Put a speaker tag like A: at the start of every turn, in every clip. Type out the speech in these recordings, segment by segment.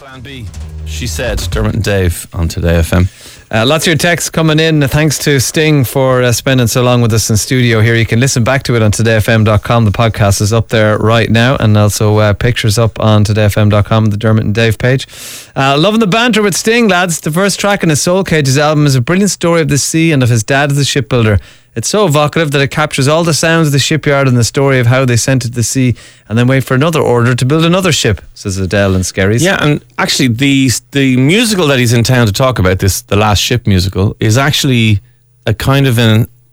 A: Plan B. She said, Dermot and Dave on Today FM.
B: Lots of your texts coming in. Thanks to Sting for spending so long with us in studio here. You can listen back to it on todayfm.com. The podcast is up there right now, and also pictures up on todayfm.com, the Dermot and Dave page. Loving the banter with Sting, lads. The first track in his Soul Cages album is a brilliant story of the sea and of his dad as a shipbuilder. It's so evocative that it captures all the sounds of the shipyard and the story of how they sent it to the sea and then wait for another order to build another ship, says Adele and Skerries.
A: Yeah, and actually the musical that he's in town to talk about, the Last Ship musical, is actually a kind of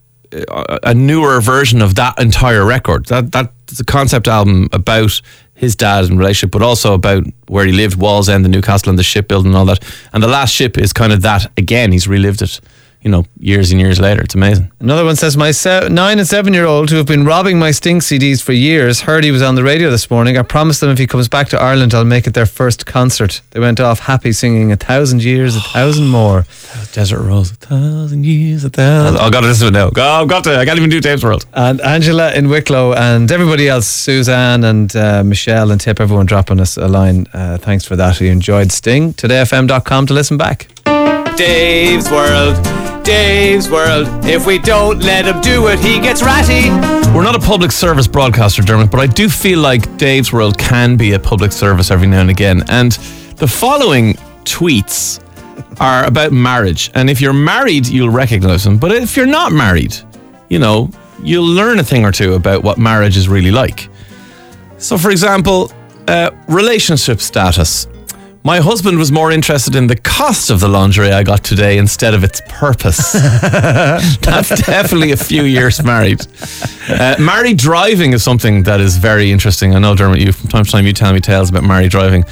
A: a newer version of that entire record. That's a concept album about his dad and relationship, but also about where he lived, Wallsend, the Newcastle and the shipbuilding and all that. And The Last Ship is kind of that again. He's relived it, years and years later. It's amazing.
B: Another one says, my 9 and 7-year-old who have been robbing my Sting CDs for years heard he was on the radio this morning. I promised them if he comes back to Ireland, I'll make it their first concert. They went off happy singing 1,000 years, 1,000 more.
A: Desert Rose, 1,000 years, 1,000. I've got to listen to it now. I can't even do Dave's World.
B: And Angela in Wicklow and everybody else, Suzanne and Michelle and Tip, everyone dropping us a line. Thanks for that. You enjoyed Sting. TodayFM.com to listen back.
C: Dave's World. Dave's World. If we don't let him do it, he gets ratty.
A: We're not a public service broadcaster, Dermot, but I do feel like Dave's World can be a public service every now and again. And the following tweets are about marriage. And if you're married, you'll recognize them. But if you're not married, you'll learn a thing or two about what marriage is really like. So, for example, relationship status. My husband was more interested in the cost of the lingerie I got today instead of its purpose. That's definitely a few years married. Married driving is something that is very interesting. I know, Dermot, from time to time you tell me tales about married driving.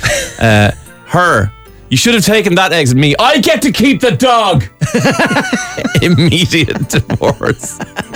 A: You should have taken that exit. Me, I get to keep the dog. Immediate divorce.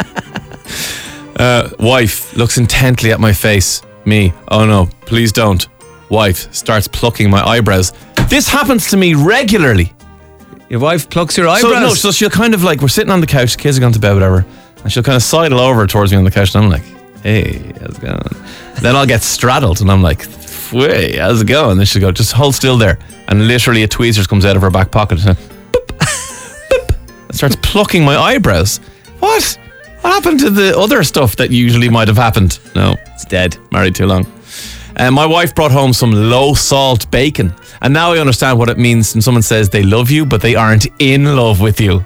A: Wife looks intently at my face. Me, oh no, please don't. Wife starts plucking my eyebrows. This happens to me regularly.
B: Your wife plucks your eyebrows?
A: So she'll kind of we're sitting on the couch, the kids are gone to bed, whatever, and she'll kind of sidle over towards me on the couch, and I'm like, hey, how's it going? Then I'll get straddled, and I'm like, hey, how's it going? And then she'll go, just hold still there. And literally a tweezers comes out of her back pocket and boop, boop, and starts plucking my eyebrows. What happened to the other stuff that usually might have happened? No, it's dead. Married too long. My wife brought home some low-salt bacon, and now I understand what it means when someone says they love you, but they aren't in love with you.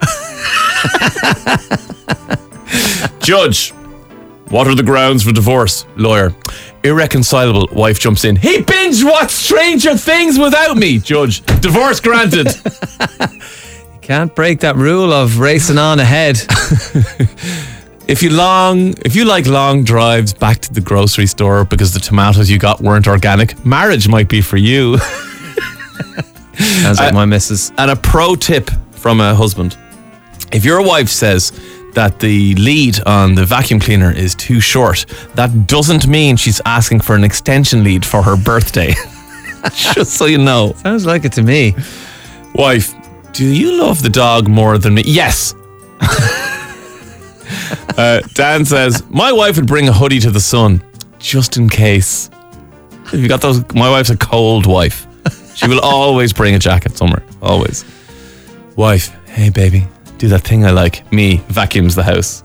A: Judge, what are the grounds for divorce? Lawyer, irreconcilable. Wife jumps in. He binge-watched Stranger Things without me. Judge, divorce granted.
B: You can't break that rule of racing on ahead.
A: If you like long drives back to the grocery store because the tomatoes you got weren't organic, marriage might be for you.
B: Sounds like my missus.
A: And a pro tip from a husband. If your wife says that the lead on the vacuum cleaner is too short, that doesn't mean she's asking for an extension lead for her birthday. Just so you know.
B: Sounds like it to me.
A: Wife, do you love the dog more than me? Yes. Dan says, my wife would bring a hoodie to the sun just in case. Have you got those? My wife's a cold wife. She will always bring a jacket somewhere. Always. Wife, hey baby, do that thing I like. Me, vacuums the house.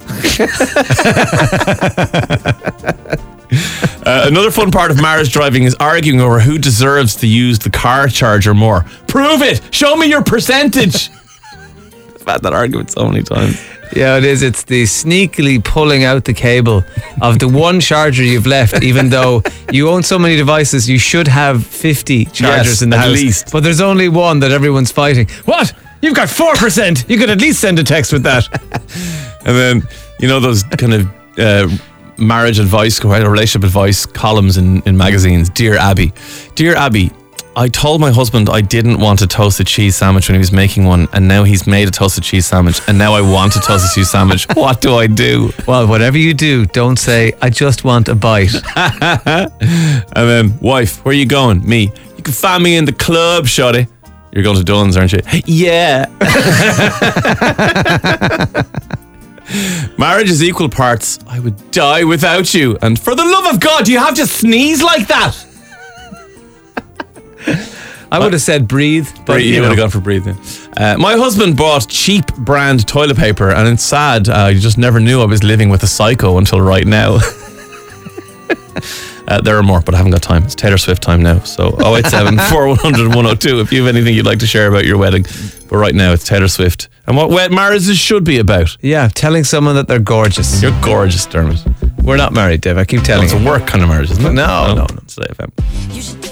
A: Another fun part of marriage driving is arguing over who deserves to use the car charger more. Prove it. Show me your percentage. I've had that argument so many times.
B: Yeah, it is. It's the sneakily pulling out the cable of the one charger you've left, even though you own so many devices, you should have 50 chargers in the house. At least. But there's only one that everyone's fighting. What? You've got 4%. You could at least send a text with that.
A: And then, those kind of marriage advice, relationship advice columns in magazines. Dear Abby, I told my husband I didn't want a toasted cheese sandwich when he was making one, and now he's made a toasted cheese sandwich, and now I want a toasted cheese sandwich. What do I do?
B: Well, whatever you do, don't say, I just want a bite.
A: And then, wife, where are you going? Me, you can find me in the club, shawty. You're going to Dunn's, aren't you? Yeah. Marriage is equal parts. I would die without you. And for the love of God, do you have to sneeze like that?
B: I would have said breathe. But
A: You would have gone for breathing. My husband bought cheap brand toilet paper, and it's sad. You just never knew I was living with a psycho until right now. There are more, but I haven't got time. It's Taylor Swift time now. So 087 4100 102 if you have anything you'd like to share about your wedding. But right now it's Taylor Swift and what wed marriages should be about.
B: Yeah, telling someone that they're gorgeous.
A: You're gorgeous, Dermot.
B: We're not married, Dave. I keep telling
A: It's
B: you.
A: a work kind of marriage, isn't it?
B: No.
A: It's Today FM.
D: You should